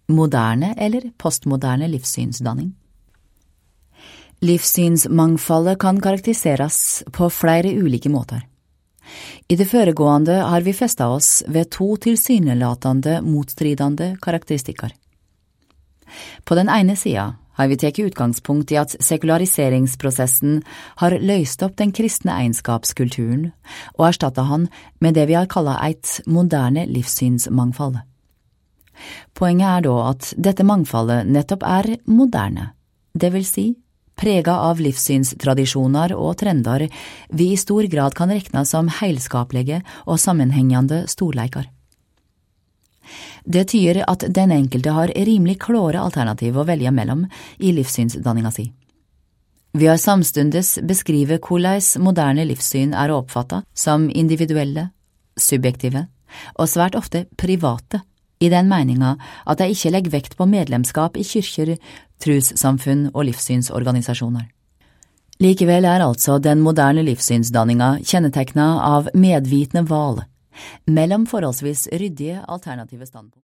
moderne eller postmoderne livssynsdanning. Livssynsmangfoldet kan karakteriseres på flere ulike måter. I det foregående har vi festet oss ved to tilsynelatende motstridende karakteristikker. På den ene sida har vi tatt utgangspunkt i at sekulariseringsprosessen har løst opp den kristne egenskapskulturen og erstattet han med det vi har kallet et moderne livssynsmangfold. Poenget er da at dette mangfoldet nettopp er moderne, det vil si prega av livssynstradisjoner og trender vi i stor grad kan rekne som heilskapelige og sammenhengende storleikar. Det tyder at den enkelte har rimelig klare alternativ å velge mellom i livssynsdanninga si. Vi har samstundes beskrive hvordan moderne livssyn er oppfattet som individuelle, subjektive og svært ofte private, i den meninga at de ikke legger vekt på medlemskap i kyrkjer, trossamfunn og livssynsorganisasjoner. Likevel er altså den moderne livssynsdanninga kjennetegnet av medvitende valg mellom forholdsvis ryddige alternative standpunkt.